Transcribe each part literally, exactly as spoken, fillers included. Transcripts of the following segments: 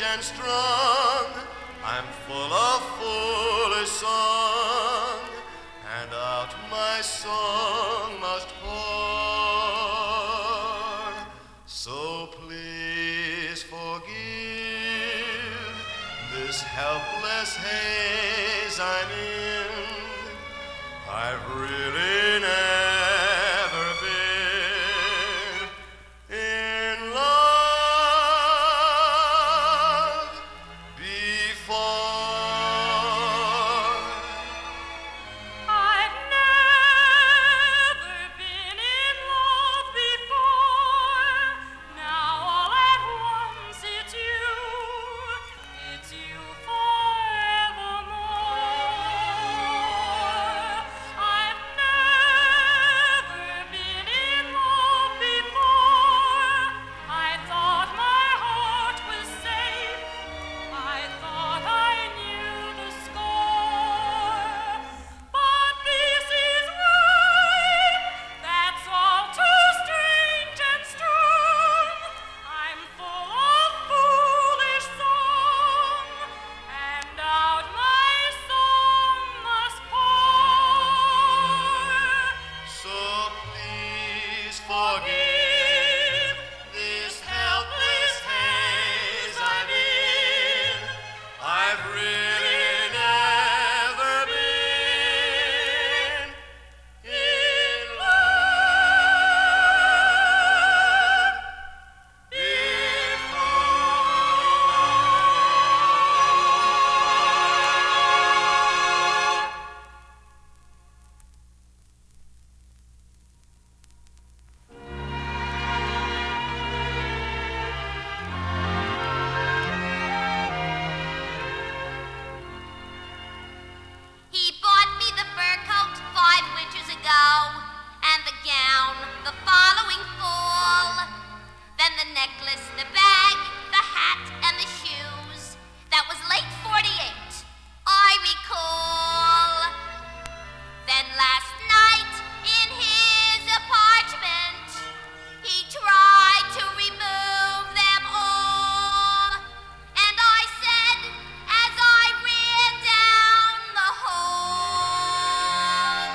and strong. I'm full of foolish song, and out my song must pour. So please forgive this helpless haze I'm in. I've really never been in love before. I've never been in love before. Now all at once it's you, it's you forevermore. I've never been in love before. I thought my heart was safe. I thought I knew the score. But this is right. That's all too strange and strong. I'm full of foolish song, and out my song must pour. So please forgive this helpless haze I'm in. I've really never been in love before. He bought me the fur coat five winters ago, and the gown the following fall. Then the necklace, the bag, the hat, and the shoes. That was late forty-eight, I recall. Then last night, in his apartment, he tried to remove them all. And I said, as I ran down the hall,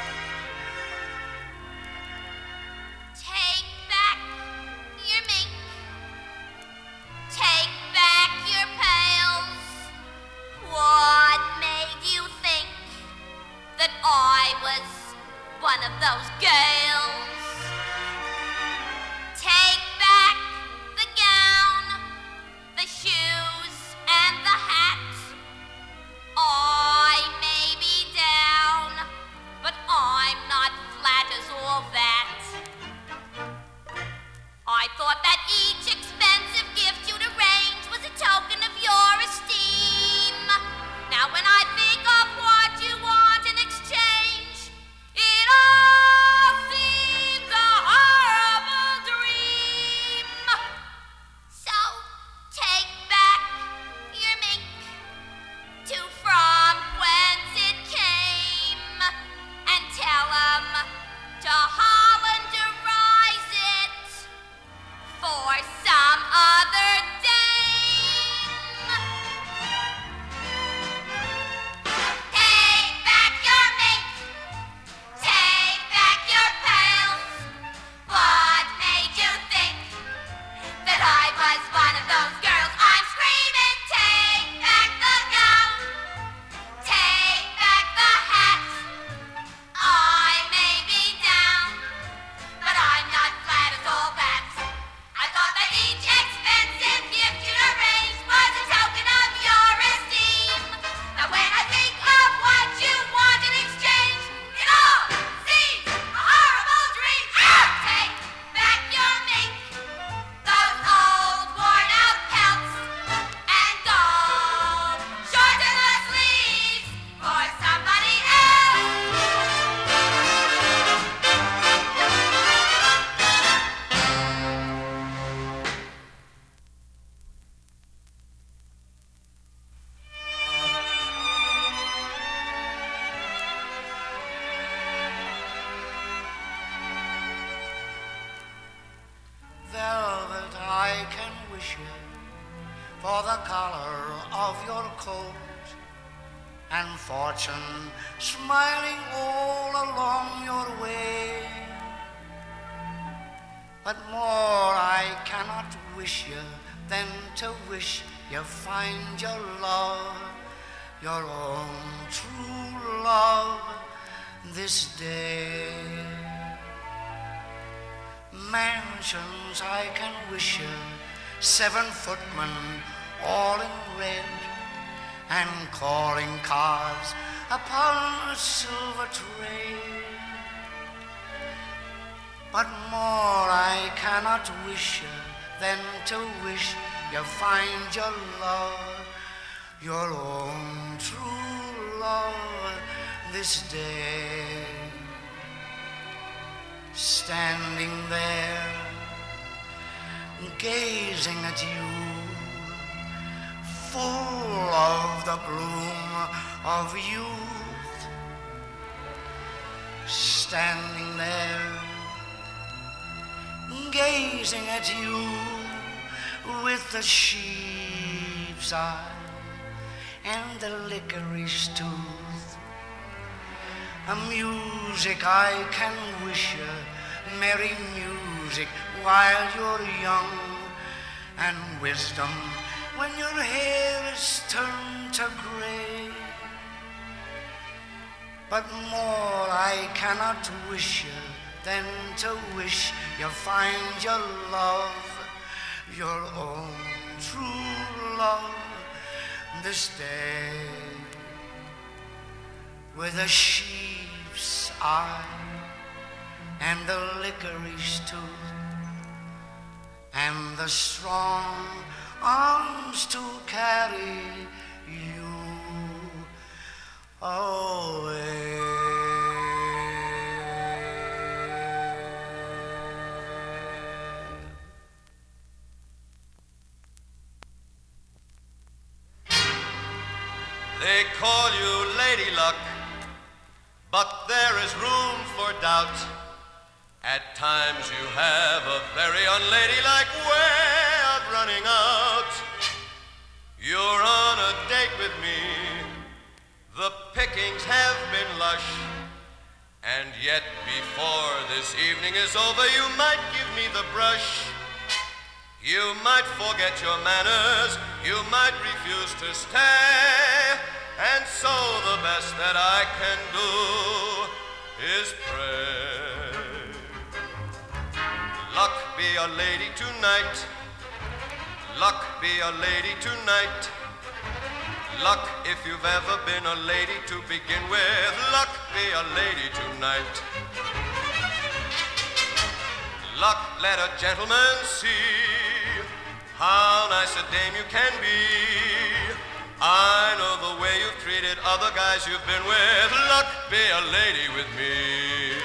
take back your mink, take back your pails. What made you think that I was one of those girls? Take back the gown, the shoes, and the hat. I may be down, but I'm not flat as all that. I thought that each expensive gift you'd arrange was a token of your esteem. Now when I think of what you want in exchange, it all seems a horrible dream. So take back your mink to from whence it came, and tell 'em to Hollanderize it for some other dame. Take back your mink, take back your pails. What made you think that I was one of those girls? I'm screaming, take back the gown, take back the hat. I may be down, but I'm not flat as all that. I thought that each expensive gift you'd arrange was a token of your esteem. Now when I think of what you want in exchange, it all seems a horrible dream. Ah! Take back your mink, those old worn-out pelts, and don't shorten the sleeves for somebody else. Velvet I can wish it for the collar of your coat, and fortune smiling all along your way. But more I cannot wish you than to wish you find your love, your own true love, this day. Mansions I can wish you, seven footmen all in red, and calling cards upon a silver tray. But more I cannot wish you than to wish you find your love, your own true love, this day. Standing there, gazing at you, full of the bloom of youth. Standing there, gazing at you with the sheep's eye and the licorice tooth. A music I can wish you, merry music while you're young, and wisdom when your hair is turned to gray. But more I cannot wish you than to wish you find your love, your own true love, this day. With a sheep's eye and the licorice tooth and the strong arms to carry you away. They call you Lady Luck, but there is room for doubt. At times you have a very unladylike way of running out. You're on a date with me, the pickings have been lush, and yet before this evening is over you might give me the brush. You might forget your manners, you might refuse to stay, and so the best that I can do is pray. Luck be a lady tonight, luck be a lady tonight. Luck if you've ever been a lady to begin with, luck be a lady tonight. Luck let a gentleman see how nice a dame you can be. I know the way you've treated other guys you've been with. Luck be a lady with me.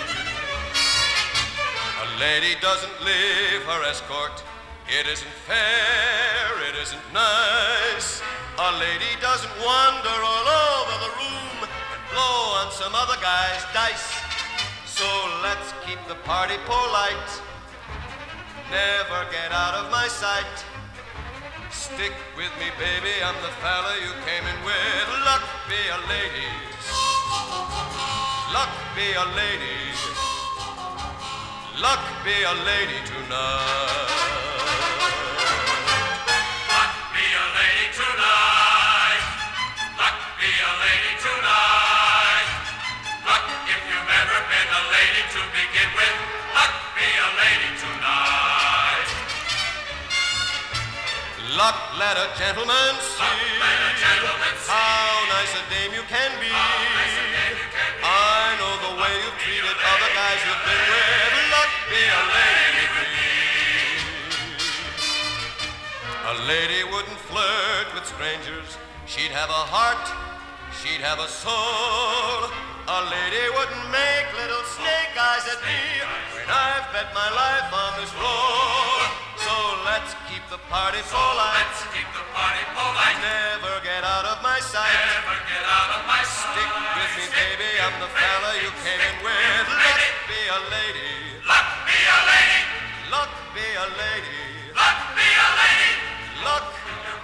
A lady doesn't leave her escort. It isn't fair, it isn't nice. A lady doesn't wander all over the room and blow on some other guy's dice. So let's keep the party polite. Never get out of my sight. Stick with me, baby, I'm the fella you came in with. Luck be a lady. Luck be a lady. Luck be a lady tonight. Luck be a lady tonight. Luck be a lady tonight. Luck if you've ever been a lady to begin with. Luck be a lady tonight. Luck let a gentleman see, Luck let a gentleman see how nice a dame you can be. how nice a dame you can be. I know the way you've treated other guys you've been with. Luck be a lady with me. A lady wouldn't flirt with strangers. She'd have a heart, she'd have a soul. A lady wouldn't make little snake eyes at me when I've bet my life on this roll. So let's keep the party polite. Let's keep the party polite. Never get out of my sight. Never get out of my sight. Stick with me, baby, I'm the fella you came in with. Luck be a lady. Luck be a lady. Luck be a lady. Luck be a lady. Luck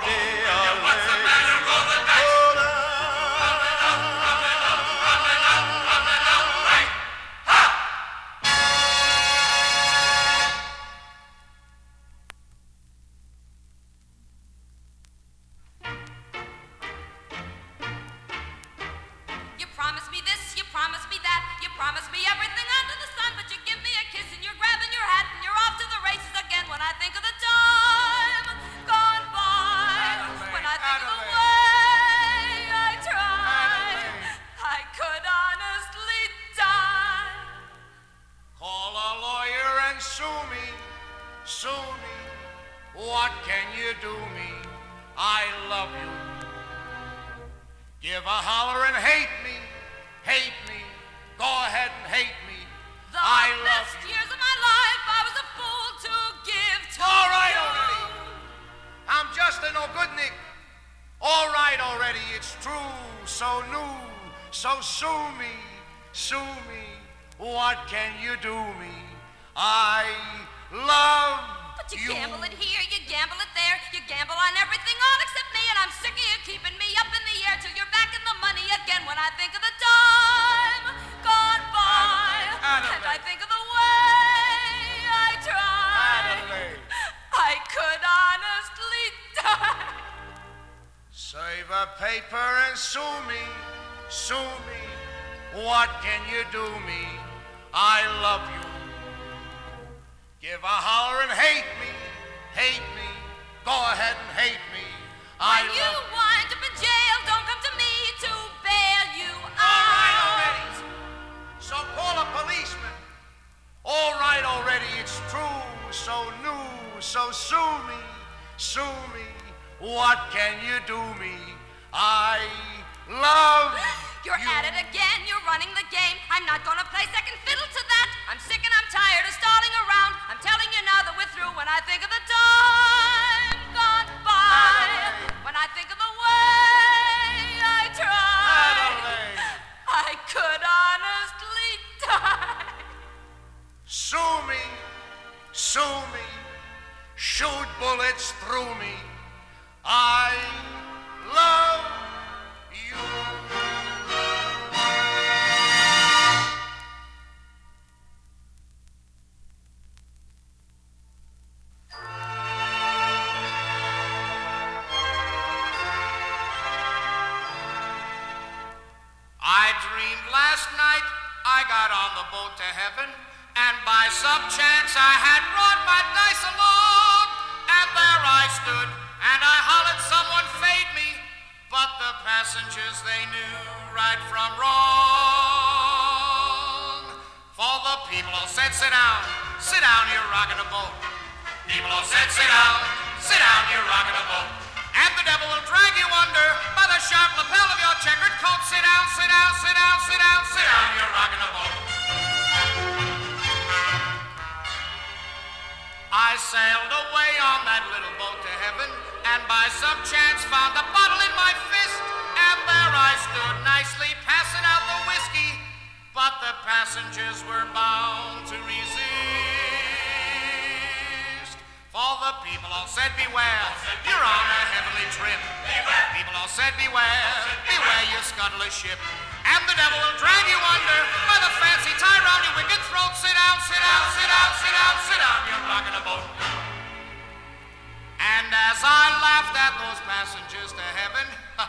what can you do me? I love you. Give a holler and hate me, hate me. Go ahead and hate me. The I love best you. years of my life I was a fool to give to All right you. already. I'm just a no-good-nick. All right already, it's true, so new, so sue me, sue me. What can you do me? I love But you, you. gamble it here, you gamble it there, you gamble on everything all except me, and I'm sick of you keeping me up in the air till you're back in the money again when I think of the time gone by. Adelaide. And I think of the way I tried. Adelaide. I could honestly die. Save a paper and sue me, sue me. What can you do me? I love you. Give a holler and hate me, hate me. Go ahead and hate me. I When you love you. wind up in jail, don't come to me to bail you All right out. already. So call a policeman. All right already, it's true, so new, so sue me, sue me. What can you do me? I love You're you. at it again, you're running the game. I'm not gonna play second fiddle to that. I'm sick and I'm tired of stalling around. I'm telling you now that we're through when I think of the time gone by. Adelaide. When I think of the way I tried. Adelaide. I could honestly die. Sue me, sue me, shoot bullets through me. I love you. I dreamed last night I got on the boat to heaven, and by some chance I had brought my dice along, and there I stood, and I hollered someone fade me, but the passengers, they knew right from wrong. For the people all said, sit down, sit down, you're rocking a boat. People all said, sit down, sit down, you're rocking a boat. And the devil will drag you under by the sharp lapel of your checkered coat. Sit down, sit down, sit down, sit down, sit down, you're rocking a boat. I sailed away on that little boat to heaven, and by some chance found a bottle in my fist, and there I stood nicely passing out the whiskey, but the passengers were bound to resist. For the people all said, beware, you're on a heavenly trip. People all said, beware, beware, you scuttle a ship. And the devil will drag you under by the fancy tie round your wicked throat. Sit down, sit down, sit down, sit down, sit down, you're rocking a boat. And as I laughed at those passengers to heaven,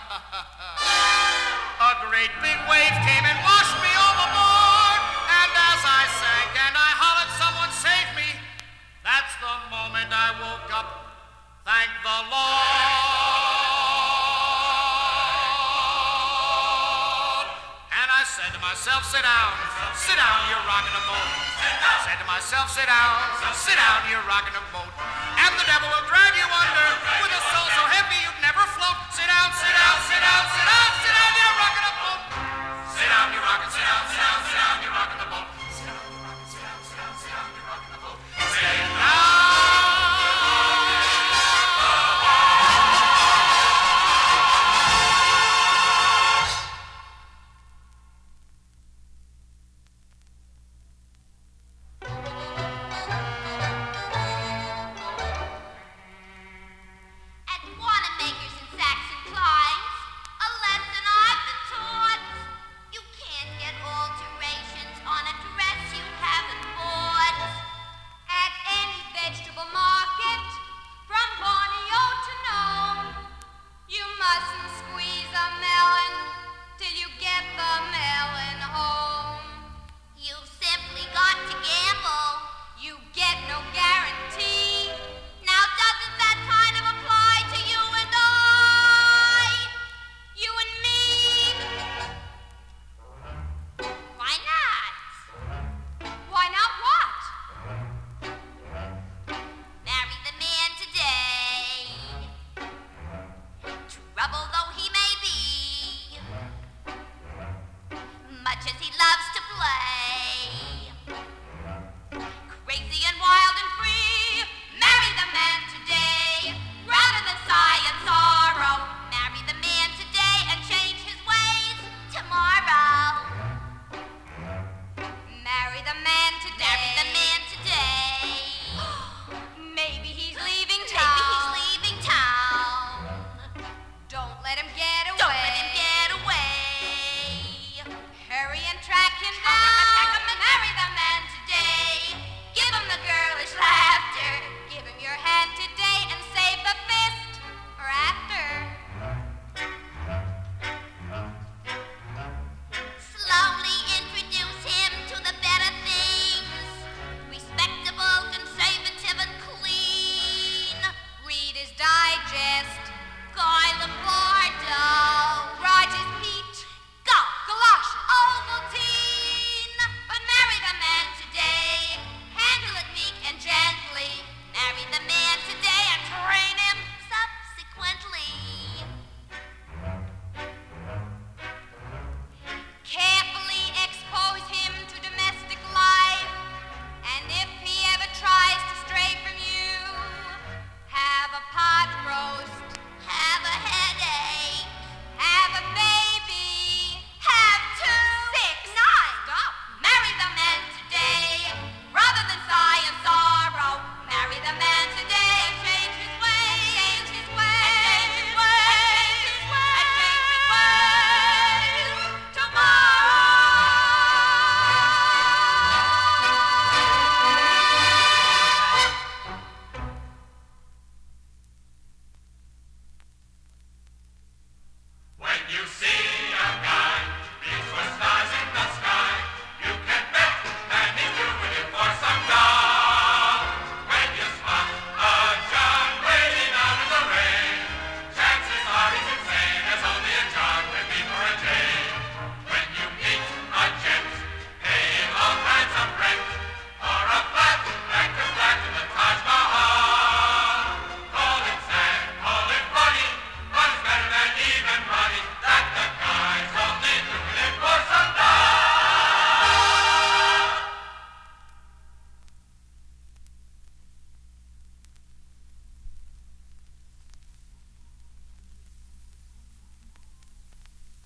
a great big wave came and washed me overboard. And as I sank and I hollered, someone save me, that's the moment I woke up. Thank the Lord. And I said to myself, sit down, sit down, you're rocking a boat. I said to myself, sit down, sit down, you're rocking a boat.